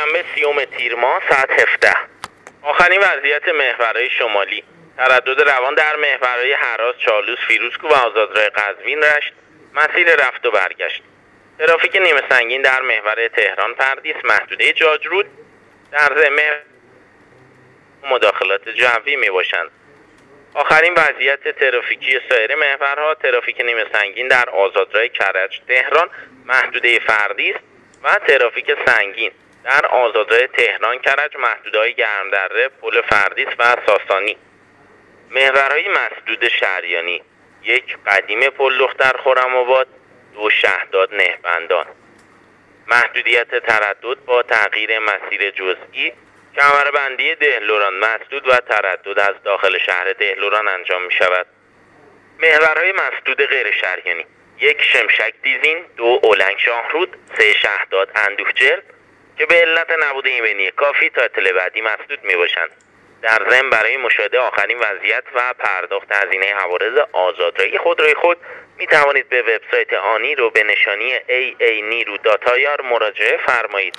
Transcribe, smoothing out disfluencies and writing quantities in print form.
شنبه 30 تیر ماه ساعت 17. آخرین وضعیت محورهای شمالی: تردد روان در محورهای هراس، چالوس، فیروزکوه و آزادراه قزوین رشت، مسیر رفت و برگشت. ترافیک نیمه سنگین در محور تهران پردیس، محدوده جاجرود در ضمن مداخلات جوی می باشند. آخرین وضعیت ترافیکی سایر محورها: ترافیک نیمه سنگین در آزادراه کرج تهران، محدوده فردیس و ترافیک سنگین در آزادراه تهران کرج، محدوده‌های گرمدره، پل فردیس و ساسانی. محورهای مسدود شهریانی: 1 قدیم پل دختر خرم‌آباد، 2 شهداد نهبندان. محدودیت تردد با تغییر مسیر جزئی: کمربندی دهلوران مسدود و تردد از داخل شهر دهلوران انجام می شود. محورهای مسدود غیر شهریانی: 1 شمشک دیزین، 2 اولنگ شاهرود، 3 شهداد اندوهجرد که به علت نبود ایمنی کافی تا اطلاع بعدی مسدود می باشند. در ضمن برای مشاهده آخرین وضعیت و پرداخت هزینه حوادث آزادراهی خودروی خود می توانید به وبسایت آنی رو به نشانی AA نیرو مراجعه فرمایید.